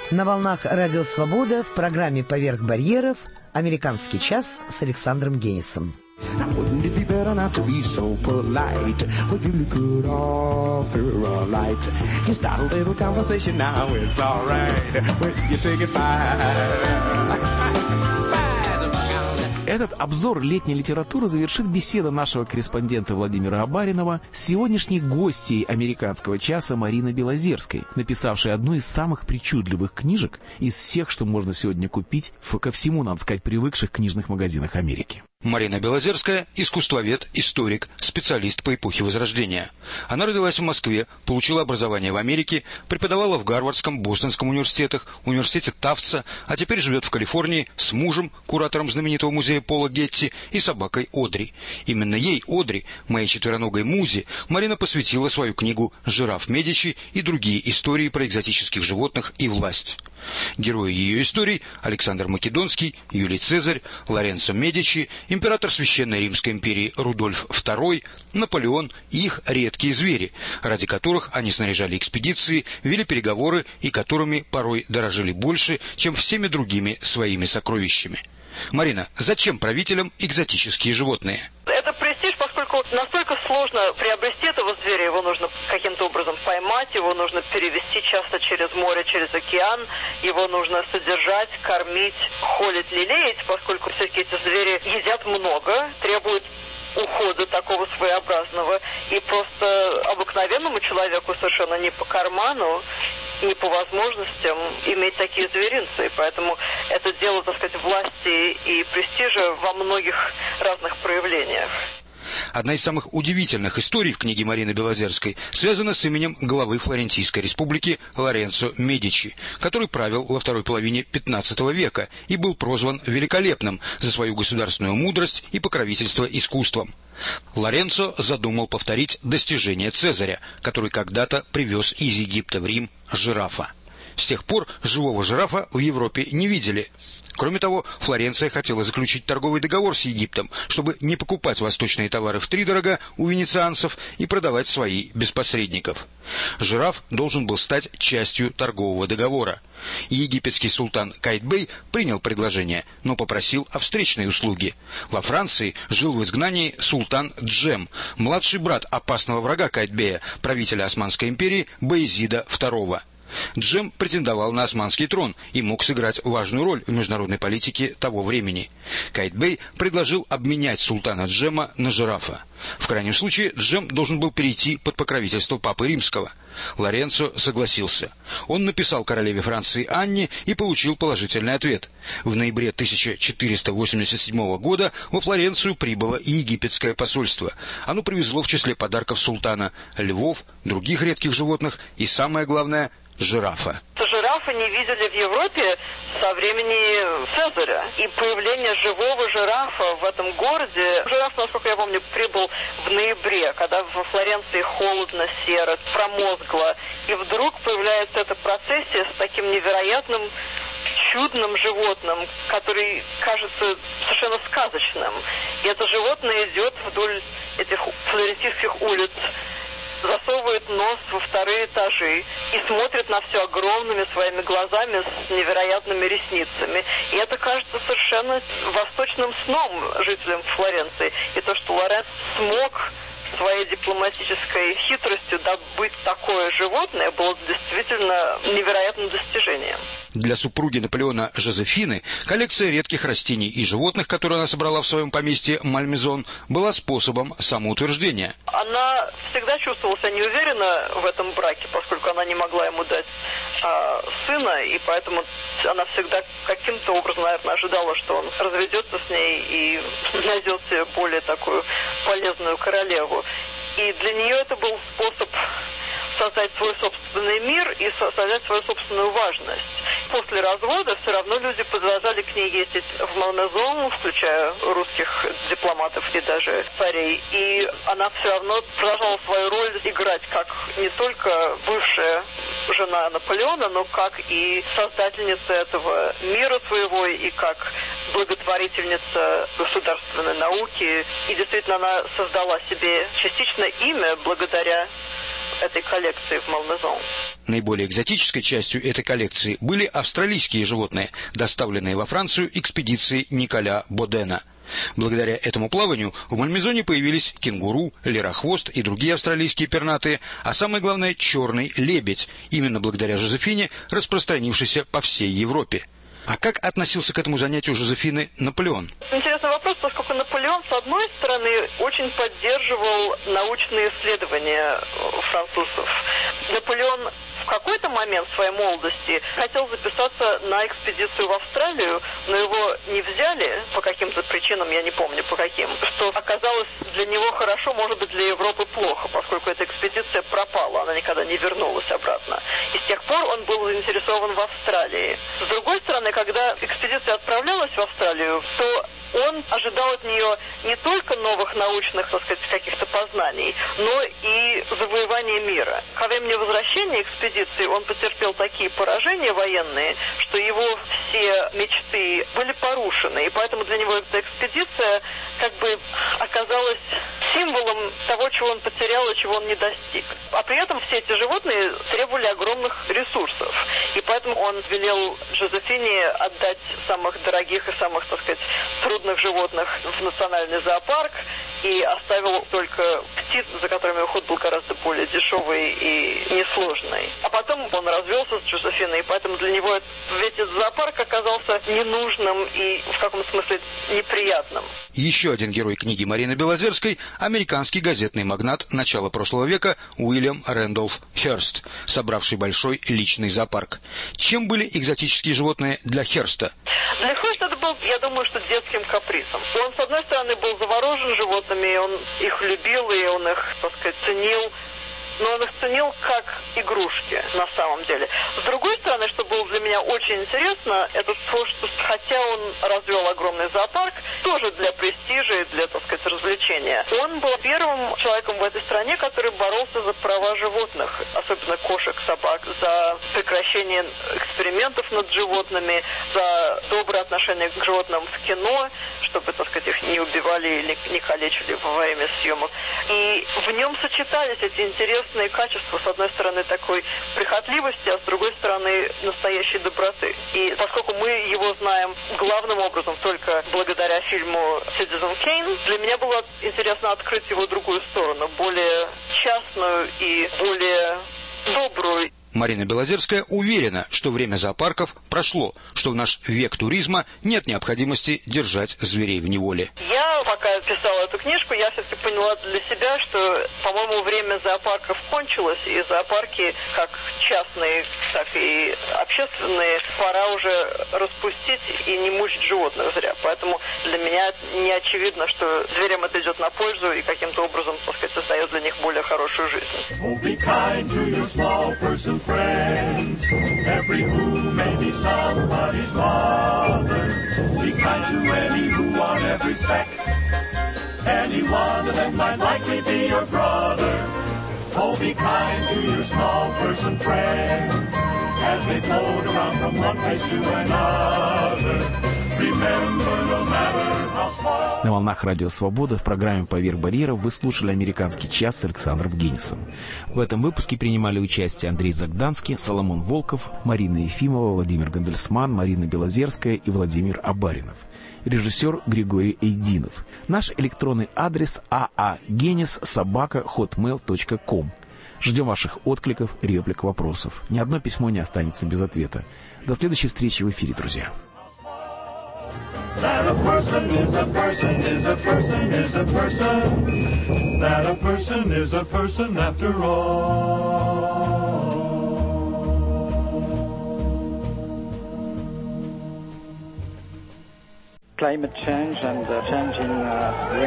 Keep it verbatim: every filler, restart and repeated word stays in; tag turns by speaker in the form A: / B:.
A: На волнах Радио Свобода в программе «Поверх барьеров» «Американский час» с Александром Генисом.
B: Now wouldn't it be better not to be so polite? But you could offer a light. You start a little conversation now, it's alright. When you take it by.
C: Этот обзор летней литературы завершит беседа нашего корреспондента Владимира Абаринова с сегодняшней гостьей «Американского часа» Мариной Белозерской, написавшей одну из самых причудливых книжек из всех, что можно сегодня купить в, ко всему, надо сказать, привыкших книжных магазинах Америки.
D: Марина Белозерская – искусствовед, историк, специалист по эпохе Возрождения. Она родилась в Москве, получила образование в Америке, преподавала в Гарвардском, Бостонском университетах, университете Тафтса, а теперь живет в Калифорнии с мужем, куратором знаменитого музея Пола Гетти, и собакой Одри. Именно ей, Одри, моей четвероногой музе, Марина посвятила свою книгу «Жираф Медичи» и другие истории про экзотических животных и власть. Герои ее историй – Александр Македонский, Юлий Цезарь, Лоренцо Медичи, император Священной Римской империи Рудольф второй, Наполеон и их редкие звери, ради которых они снаряжали экспедиции, вели переговоры и которыми порой дорожили больше, чем всеми другими своими сокровищами. Марина, зачем правителям экзотические животные?
E: Это престиж, поскольку настолько сложно приобрести этого зверя, его нужно каким-то образом поймать, его нужно перевести часто через море, через океан, его нужно содержать, кормить, холить, лелеять, поскольку все-таки эти звери едят много, требуют ухода такого своеобразного, и просто обыкновенному человеку совершенно не по карману, не по возможностям иметь такие зверинцы. И поэтому это дело, так сказать, власти и престижа во многих разных проявлениях.
D: Одна из самых удивительных историй в книге Марины Белозерской связана с именем главы Флорентийской республики Лоренцо Медичи, который правил во второй половине пятнадцатого века и был прозван Великолепным за свою государственную мудрость и покровительство искусством. Лоренцо задумал повторить достижения Цезаря, который когда-то привез из Египта в Рим жирафа. С тех пор живого жирафа в Европе не видели. Кроме того, Флоренция хотела заключить торговый договор с Египтом, чтобы не покупать восточные товары втридорога у венецианцев и продавать свои без посредников. Жираф должен был стать частью торгового договора. И египетский султан Кайтбей принял предложение, но попросил о встречной услуге. Во Франции жил в изгнании султан Джем, младший брат опасного врага Кайтбея, правителя Османской империи Баязида второго. Джем претендовал на османский трон и мог сыграть важную роль в международной политике того времени. Кайтбей предложил обменять султана Джема на жирафа. В крайнем случае Джем должен был перейти под покровительство папы Римского. Лоренцо согласился. Он написал королеве Франции Анне и получил положительный ответ. В ноябре тысяча четыреста восемьдесят седьмого года во Флоренцию прибыло и египетское посольство. Оно привезло в числе подарков султана львов, других редких животных и, самое главное, жирафа.
E: Жирафа не видели в Европе со времени Цезаря. И появление живого жирафа в этом городе... Жираф, насколько я помню, прибыл в ноябре, когда во Флоренции холодно, серо, промозгло. И вдруг появляется эта процессия с таким невероятным, чудным животным, который кажется совершенно сказочным. И это животное идет вдоль этих флорентийских улиц, засовывает нос во вторые этажи и смотрит на все огромными своими глазами с невероятными ресницами. И это кажется совершенно восточным сном жителям Флоренции. И то, что Лоренцо смог своей дипломатической хитростью добыть такое животное, было действительно невероятным достижением.
D: Для супруги Наполеона Жозефины коллекция редких растений и животных, которые она собрала в своем поместье Мальмезон, была способом самоутверждения.
E: Она всегда чувствовала себя неуверенно в этом браке, поскольку она не могла ему дать а, сына, и поэтому она всегда каким-то образом, наверное, ожидала, что он разведется с ней и найдет себе более такую полезную королеву. И для нее это был способ создать свой собственный мир и создать свою собственную важность. После развода все равно люди продолжали к ней ездить в Мальмезон, включая русских дипломатов и даже царей. И она все равно продолжала свою роль играть как не только бывшая жена Наполеона, но как и создательница этого мира своего, и как благотворительница государственной науки. И действительно она создала себе частично имя благодаря этой коллекции в Малмезон.
D: Наиболее экзотической частью этой коллекции были австралийские животные, доставленные во Францию экспедицией Николя Бодена. Благодаря этому плаванию в Мальмезоне появились кенгуру, лирохвост и другие австралийские пернатые, а самое главное черный лебедь, именно благодаря Жозефине, распространившейся по всей Европе. А как относился к этому занятию Жозефины Наполеон?
E: Интересный вопрос, поскольку Наполеон, с одной стороны, очень поддерживал научные исследования французов. Наполеон в какой-то момент в своей молодости хотел записаться на экспедицию в Австралию, но его не взяли по каким-то причинам, я не помню по каким, что оказалось для него хорошо, может быть, для Европы плохо, поскольку эта экспедиция пропала, она никогда не вернулась обратно. И с тех пор он был заинтересован в Австралии. С другой стороны, когда экспедиция отправлялась в Австралию, то он ожидал от нее не только новых научных, так сказать, каких-то познаний, но и завоевания мира. Ко времени возвращения экспедиции он потерпел такие поражения военные, что его все мечты были порушены. И поэтому для него эта экспедиция как бы оказалась символом того, чего он потерял и чего он не достиг. А при этом все эти животные требовали огромных ресурсов. И поэтому он велел Жозефине отдать самых дорогих и самых, так сказать, трудных животных в национальный зоопарк и оставил только птиц, за которыми уход был гораздо более дешевый и несложный. А потом он развелся с Жозефиной, и поэтому для него весь этот зоопарк оказался ненужным и в каком смысле неприятным.
D: Еще один герой книги Марины Белозерской – американский газетный магнат начала прошлого века Уильям Рэндольф Хёрст, собравший большой личный зоопарк. Чем были экзотические животные для Хёрста?
E: Для Хёрста это был, я думаю, что детским капризом. Он, с одной стороны, был заворожен животными, он их любил, и он их, так сказать, ценил. Но он их ценил как игрушки, на самом деле. С другой стороны, что было для меня очень интересно, это то, что хотя он развел огромный зоопарк, тоже для престижа и для, так сказать, развлечения, он был первым человеком в этой стране, который боролся за права животных, особенно кошек, собак, за прекращение экспериментов над животными, за доброе отношение к животным в кино, чтобы, так сказать, их не убивали или не калечили во время съемок. И в нем сочетались эти интересные качества, с одной стороны, такой прихотливости, а с другой стороны, настоящей доброты. И поскольку мы его знаем главным образом только благодаря фильму «Citizen Kane», для меня было интересно открыть его другую сторону, более частную и более добрую.
D: Марина Белозерская уверена, что время зоопарков прошло, что в наш век туризма нет необходимости держать зверей в неволе.
E: Я, пока писала эту книжку, я все-таки поняла для себя, что, по-моему, время зоопарков кончилось, и зоопарки, как частные, так и общественные, пора уже распустить и не мучить животных зря. Поэтому для меня не очевидно, что зверям это идет на пользу и каким-то образом, так сказать, создает для них более хорошую жизнь. Friends, every who may be somebody's mother. Be kind to any who on every speck. Any one of them might likely be your brother. Oh, be kind to your small person friends as they float around from one place to another. Remember, no matter how small.
C: На волнах Радио Свобода в программе «Поверх барьеров» вы слушали «Американский час» с Александром Гиннисом. В этом выпуске принимали участие Андрей Загданский, Соломон Волков, Марина Ефимова, Владимир Гандельсман, Марина Белозерская и Владимир Абаринов. Режиссер Григорий Эйдинов. Наш электронный адрес aagenis собака хотмейл точка ком. Ждем ваших откликов, реплик, вопросов. Ни одно письмо не останется без ответа. До следующей встречи в эфире, друзья.
F: That a person is a person is a person is a person. That a person is a person after all.
G: Climate change and uh, change in uh,